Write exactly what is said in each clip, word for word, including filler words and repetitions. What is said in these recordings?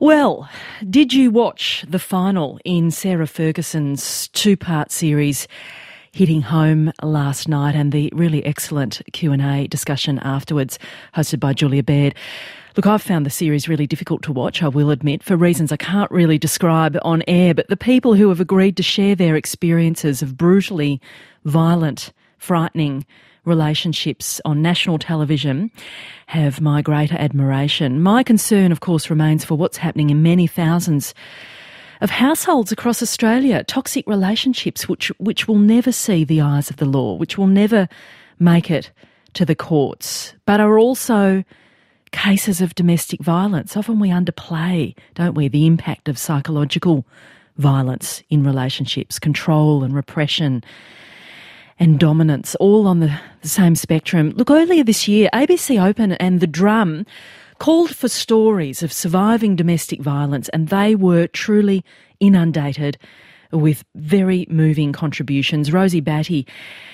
Well, did you watch the final in Sarah Ferguson's two-part series Hitting Home last night, and the really excellent Q and A discussion afterwards hosted by Julia Baird? Look, I've found the series really difficult to watch, I will admit, for reasons I can't really describe on air, but the people who have agreed to share their experiences of brutally violent, frightening relationships on national television have my greater admiration. My concern, of course, remains for what's happening in many thousands of households across Australia, toxic relationships which which will never see the eyes of the law, which will never make it to the courts, but are also cases of domestic violence. Often we underplay, don't we, the impact of psychological violence in relationships, control and repression and dominance, all on the, the same spectrum. Look, earlier this year, A B C Open and The Drum called for stories of surviving domestic violence, and they were truly inundated with very moving contributions. Rosie Batty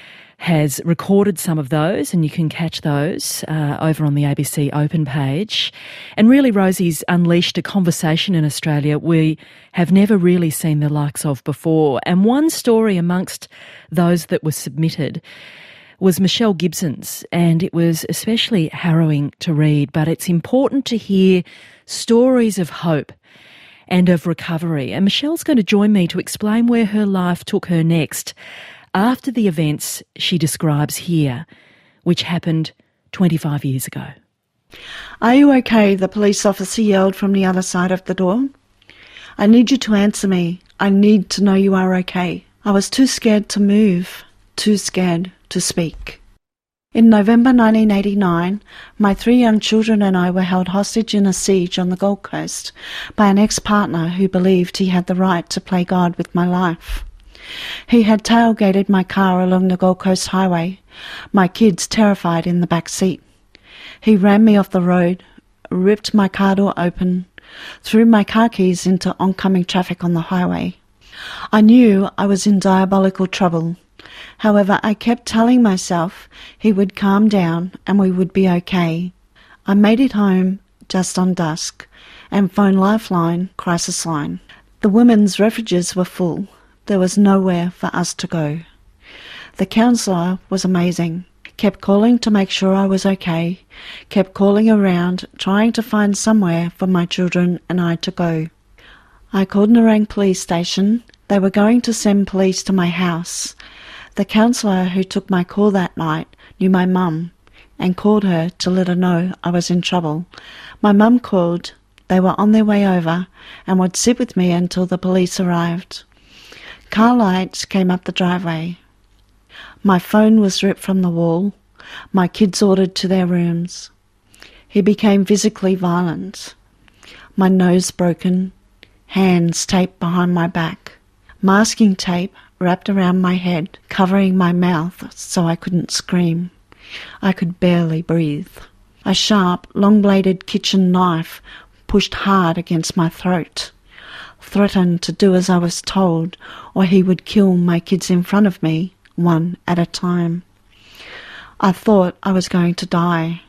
has recorded some of those, and you can catch those uh, over on the A B C Open page. And really, Rosie's unleashed a conversation in Australia we have never really seen the likes of before. And one story amongst those that were submitted was Michelle Gibson's, and it was especially harrowing to read, but it's important to hear stories of hope and of recovery. And Michelle's going to join me to explain where her life took her next after the events she describes here, which happened twenty-five years ago. "Are you okay?" the police officer yelled from the other side of the door. "I need you to answer me. I need to know you are okay." I was too scared to move, too scared to speak. In November nineteen eighty-nine, my three young children and I were held hostage in a siege on the Gold Coast by an ex-partner who believed he had the right to play God with my life. He had tailgated my car along the Gold Coast Highway, my kids terrified in the back seat. He ran me off the road, ripped my car door open, threw my car keys into oncoming traffic on the highway. I knew I was in diabolical trouble. However, I kept telling myself he would calm down and we would be okay. I made it home just on dusk and phoned Lifeline crisis line. The women's refuges were full. There was nowhere for us to go. The counsellor was amazing, kept calling to make sure I was okay, kept calling around, trying to find somewhere for my children and I to go. I called Nerang police station. They were going to send police to my house. The counsellor who took my call that night knew my mum and called her to let her know I was in trouble. My mum called. They were on their way over and would sit with me until the police arrived. Car lights came up the driveway. My phone was ripped from the wall. My kids ordered to their rooms. He became physically violent. My nose broken, hands taped behind my back, masking tape wrapped around my head, covering my mouth so I couldn't scream. I could barely breathe. A sharp, long-bladed kitchen knife pushed hard against my throat. Threatened to do as I was told, or he would kill my kids in front of me, one at a time. I thought I was going to die.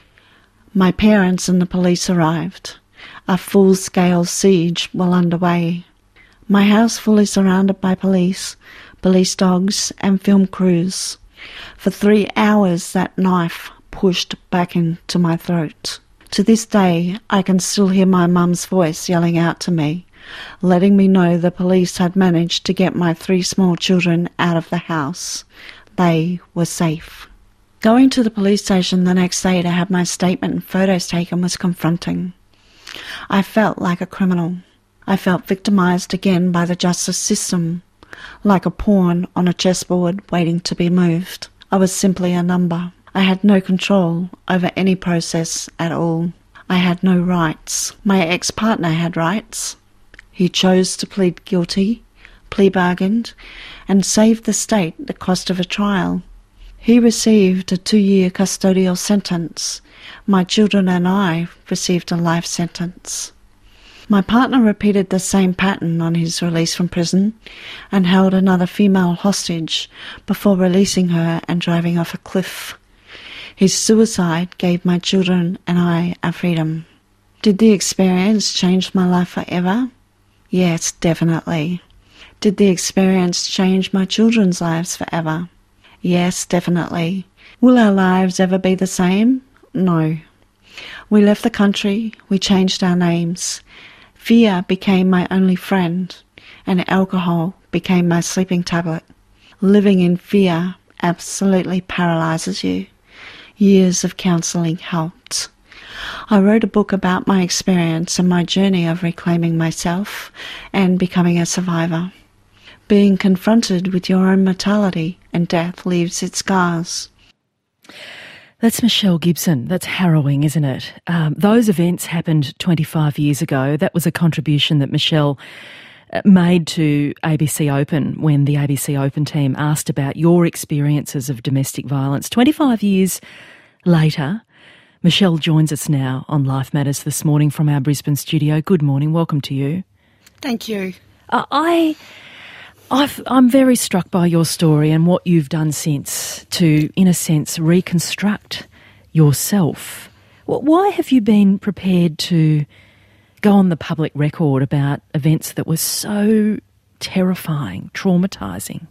My parents and the police arrived. A full-scale siege was underway. My house fully surrounded by police, police dogs and film crews. For three hours that knife pushed back into my throat. To this day, I can still hear my mum's voice yelling out to me, letting me know the police had managed to get my three small children out of the house. They were safe. Going to the police station the next day to have my statement and photos taken was confronting. I felt like a criminal. I felt victimised again by the justice system, like a pawn on a chessboard waiting to be moved. I was simply a number. I had no control over any process at all. I had no rights. My ex-partner had rights. He chose to plead guilty, plea bargained, and saved the state the cost of a trial. He received a two-year custodial sentence. My children and I received a life sentence. My partner repeated the same pattern on his release from prison and held another female hostage before releasing her and driving off a cliff. His suicide gave my children and I our freedom. Did the experience change my life forever? Yes, definitely. Did the experience change my children's lives forever? Yes, definitely. Will our lives ever be the same? No. We left the country, we changed our names. Fear became my only friend, and alcohol became my sleeping tablet. Living in fear absolutely paralyses you. Years of counselling helped. I wrote a book about my experience and my journey of reclaiming myself and becoming a survivor. Being confronted with your own mortality and death leaves its scars. That's Michelle Gibson. That's harrowing, isn't it? Um, those events happened twenty-five years ago. That was a contribution that Michelle made to A B C Open when the A B C Open team asked about your experiences of domestic violence. twenty-five years later, Michelle joins us now on Life Matters this morning from our Brisbane studio. Good morning. Welcome to you. Thank you. Uh, I... I've, I'm very struck by your story and what you've done since to, in a sense, reconstruct yourself. Why have you been prepared to go on the public record about events that were so terrifying, traumatising?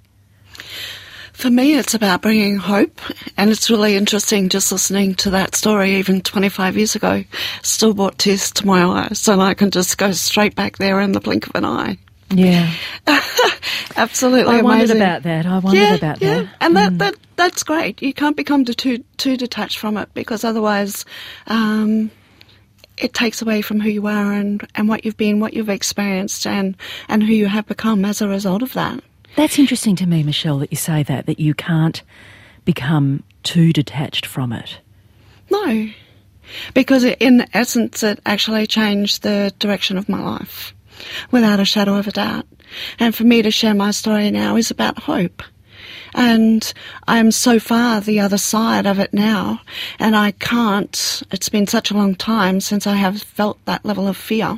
For me, it's about bringing hope, and it's really interesting just listening to that story even twenty-five years ago. Still brought tears to my eyes, and I can just go straight back there in the blink of an eye. Yeah. Absolutely I amazing. wondered about that. I wondered yeah, about yeah. that. And that, mm. that that's great. You can't become too too detached from it, because otherwise um, it takes away from who you are and, and what you've been, what you've experienced, and, and who you have become as a result of that. That's interesting to me, Michelle, that you say that, that you can't become too detached from it. No, because it, in essence it actually changed the direction of my life, without a shadow of a doubt. And for me to share my story now is about hope. And I'm so far the other side of it now, and I can't, it's been such a long time since I have felt that level of fear,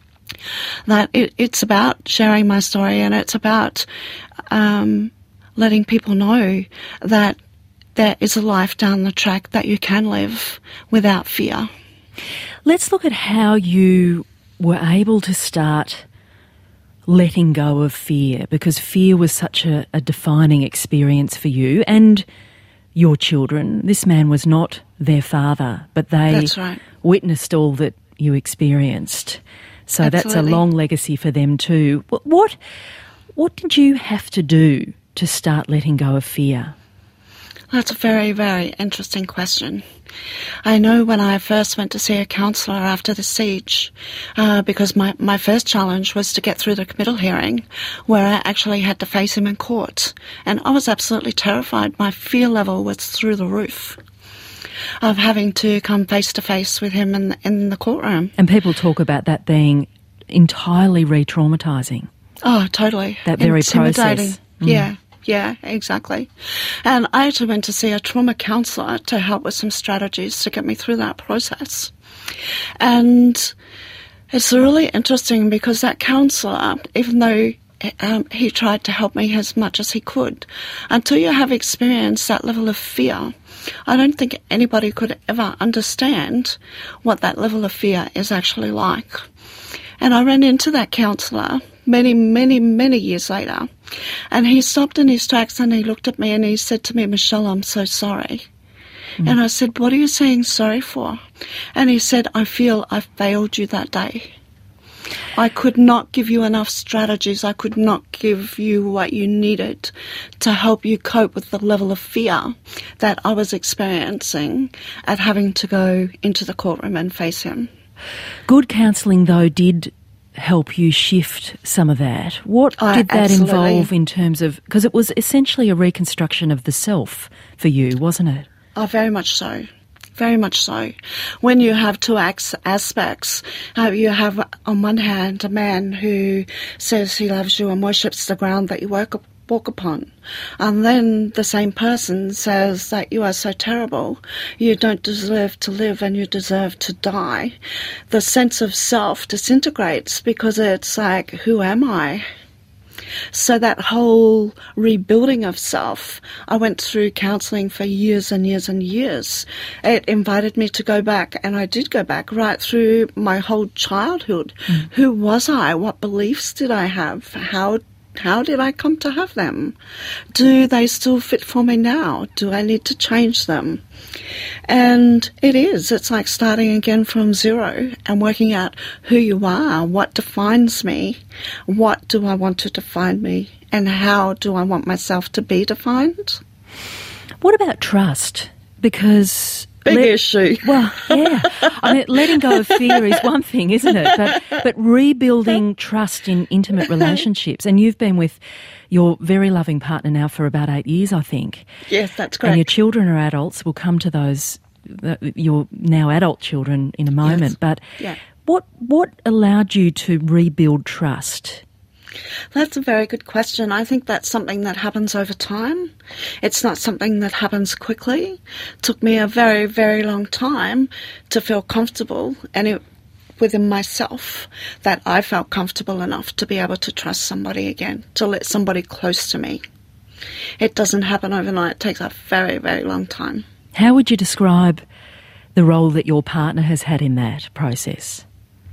that it, it's about sharing my story, and it's about um, letting people know that there is a life down the track that you can live without fear. Let's look at how you were able to start letting go of fear, because fear was such a, a defining experience for you and your children. This man was not their father, but they That's right. witnessed all that you experienced. So Absolutely. That's a long legacy for them too. What, what did you have to do to start letting go of fear? That's a very, very interesting question. I know when I first went to see a counsellor after the siege, uh, because my, my first challenge was to get through the committal hearing, where I actually had to face him in court. And I was absolutely terrified. My fear level was through the roof of having to come face to face with him in the, in the courtroom. And people talk about that being entirely re-traumatising. Oh, totally. That very Intimidating. process. Mm. Yeah. Yeah, exactly. And I actually went to see a trauma counsellor to help with some strategies to get me through that process. And it's really interesting because that counsellor, even though um, he tried to help me as much as he could, until you have experienced that level of fear, I don't think anybody could ever understand what that level of fear is actually like. And I ran into that counsellor many, many, many years later, and he stopped in his tracks and he looked at me and he said to me, "Michelle, I'm so sorry." Mm. And I said, "What are you saying sorry for?" And he said, "I feel I failed you that day. I could not give you enough strategies. I could not give you what you needed to help you cope with the level of fear that I was experiencing at having to go into the courtroom and face him." Good counselling, though, did help you shift some of that. What Oh, did that absolutely. involve in terms of... Because it was essentially a reconstruction of the self for you, wasn't it? Oh, very much so. Very much so. When you have two as- aspects, uh, you have on one hand a man who says he loves you and worships the ground that you work up, walk upon, and then the same person says that you are so terrible, you don't deserve to live and you deserve to die. The sense of self disintegrates because it's like, who am I? So that whole rebuilding of self, I went through counselling for years and years and years. It invited me to go back, and I did go back right through my whole childhood. Mm. Who was I? What beliefs did I have? How How did I come to have them? Do they still fit for me now? Do I need to change them? And it is. It's like starting again from zero and working out who you are, what defines me, what do I want to define me, and how do I want myself to be defined? What about trust? Because... Big Let, issue. Well, yeah. I mean, letting go of fear is one thing, isn't it? But but rebuilding trust in intimate relationships. And you've been with your very loving partner now for about eight years, I think. Yes, that's correct. And your children are adults. We'll come to those, uh, your now adult children in a moment. Yes. But yeah. what what allowed you to rebuild trust? That's a very good question. I think that's something that happens over time. It's not something that happens quickly. It took me a very, very long time to feel comfortable and it, within myself that I felt comfortable enough to be able to trust somebody again, to let somebody close to me. It doesn't happen overnight. It takes a very, very long time. How would you describe the role that your partner has had in that process?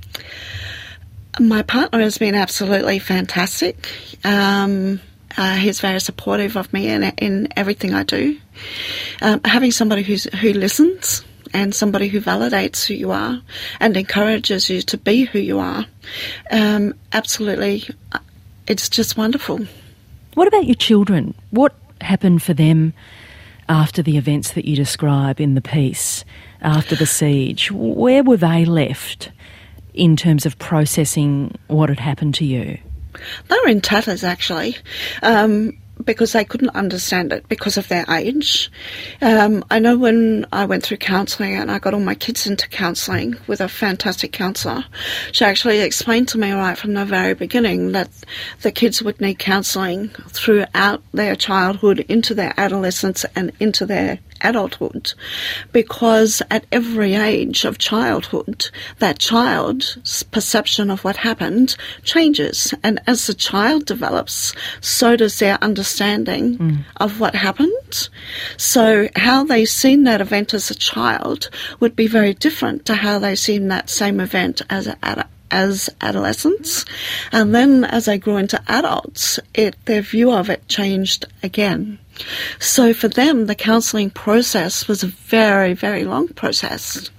My partner has been absolutely fantastic. Um, uh, he's very supportive of me in, in everything I do. Um, having somebody who's, who listens and somebody who validates who you are and encourages you to be who you are, um, absolutely, it's just wonderful. What about your children? What happened for them after the events that you describe in the piece, after the siege? Where were they left in terms of processing what had happened to you? They were in tatters, actually, um, because they couldn't understand it because of their age. Um, I know when I went through counselling and I got all my kids into counselling with a fantastic counsellor, she actually explained to me right from the very beginning that the kids would need counselling throughout their childhood, into their adolescence and into their adulthood, because at every age of childhood, that child's perception of what happened changes. And as the child develops, so does their understanding mm. of what happened. So how they seen that event as a child would be very different to how they seen that same event as a as adolescents. And then as they grew into adults, it their view of it changed again. So for them, the counselling process was a very, very long process.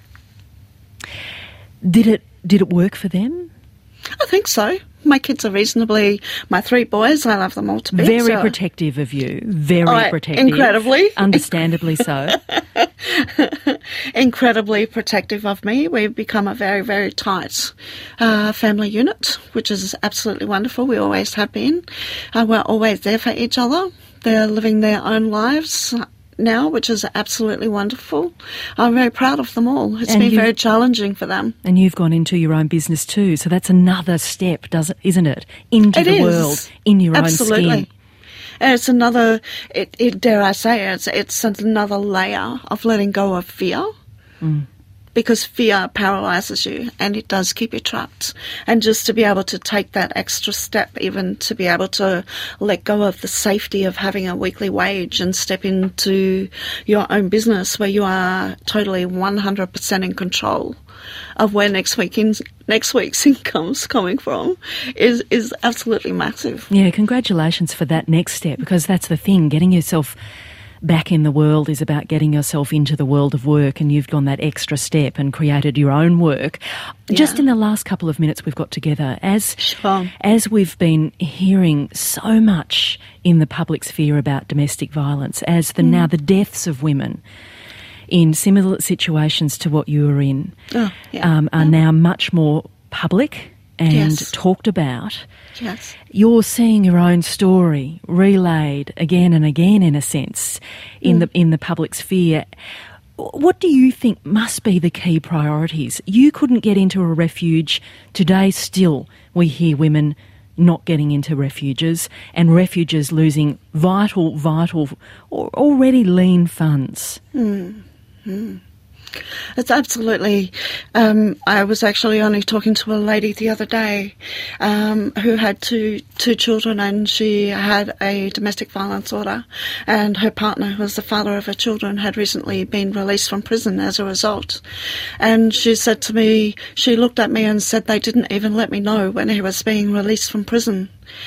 Did it did it work for them? I think so. My kids are reasonably, my three boys, I love them all to bits. Very so. protective of you. Very oh, protective. Incredibly. Understandably so. Incredibly protective of me. We've become a very, very tight uh, family unit, which is absolutely wonderful. We always have been. Uh, we're always there for each other. They're living their own lives now, which is absolutely wonderful. I'm very proud of them all. It's and been you, very challenging for them. And you've gone into your own business too, so that's another step, doesn't, isn't it? Into it the is. world, in your absolutely. own skin. And it's another, it, it, dare I say, it's, it's another layer of letting go of fear. Mm. Because fear paralyses you and it does keep you trapped. And just to be able to take that extra step, even to be able to let go of the safety of having a weekly wage and step into your own business where you are totally one hundred percent in control of where next week in, next week's income's coming from is, is absolutely massive. Yeah, congratulations for that next step, because that's the thing, getting yourself back in the world is about getting yourself into the world of work, and you've gone that extra step and created your own work. Yeah. Just in the last couple of minutes we've got together, as sure. as we've been hearing so much in the public sphere about domestic violence, as the mm. now the deaths of women in similar situations to what you were in oh, yeah. um, are yeah. now much more public and yes. talked about. Yes. You're seeing your own story relayed again and again, in a sense, in mm. the in the public sphere. What do you think must be the key priorities? You couldn't get into a refuge. Today still we hear women not getting into refuges, and refuges losing vital, vital, or already lean funds. Mm. Mm. It's absolutely. Um, I was actually only talking to a lady the other day um, who had two two children, and she had a domestic violence order, and her partner, who was the father of her children, had recently been released from prison as a result. And she said to me, she looked at me and said they didn't even let me know when he was being released from prison.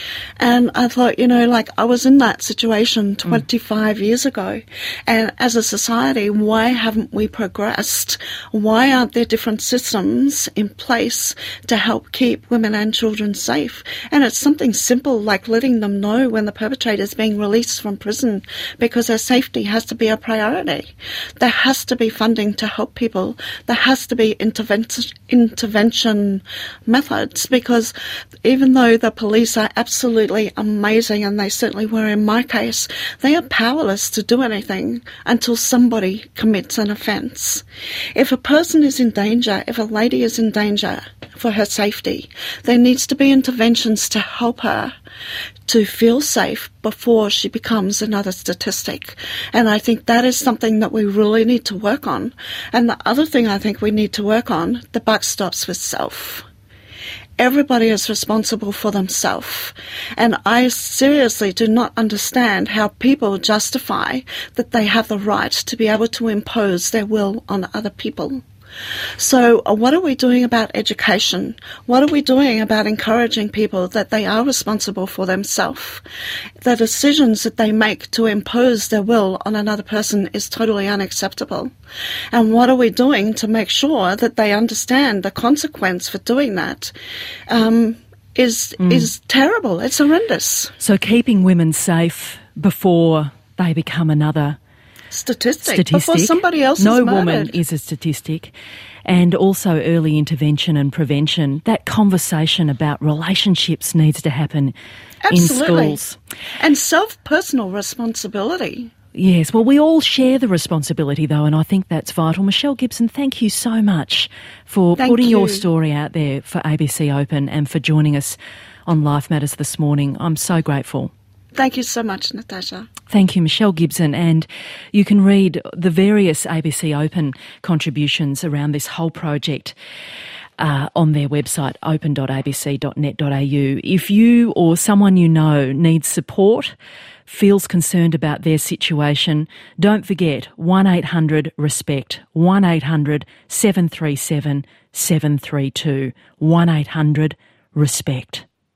And I thought, you know, like I was in that situation twenty-five mm. years ago. And as a society, why haven't we progressed? Why aren't there different systems in place to help keep women and children safe? And it's something simple like letting them know when the perpetrator is being released from prison, because their safety has to be a priority. There has to be funding to help people. There has to be intervention, intervention methods, because even though the police are absolutely amazing, and they certainly were in my case, they are powerless to do anything until somebody commits an offence. If a person is in danger, if a lady is in danger for her safety, there needs to be interventions to help her to feel safe before she becomes another statistic. And I think that is something that we really need to work on. And the other thing I think we need to work on, the buck stops with self. Everybody is responsible for themselves. And I seriously do not understand how people justify that they have the right to be able to impose their will on other people. So uh, what are we doing about education? What are we doing about encouraging people that they are responsible for themselves? The decisions that they make to impose their will on another person is totally unacceptable. And what are we doing to make sure that they understand the consequence for doing that um, is mm. is terrible. It's horrendous. So keeping women safe before they become another Statistic, statistic. Before somebody else no is murdered. woman is a statistic. And also early intervention and prevention. That conversation about relationships needs to happen Absolutely. in schools. And self-personal responsibility. Yes, well, we all share the responsibility, though, and I think that's vital. Michelle Gibson, thank you so much for thank putting you. your story out there for A B C Open and for joining us on Life Matters this morning. I'm so grateful. Thank you so much, Natasha. Thank you, Michelle Gibson. And you can read the various A B C Open contributions around this whole project uh, on their website, open dot a b c dot net dot a u. If you or someone you know needs support, feels concerned about their situation, don't forget one eight hundred RESPECT, one eight hundred seven three seven seven three two, one eight hundred RESPECT.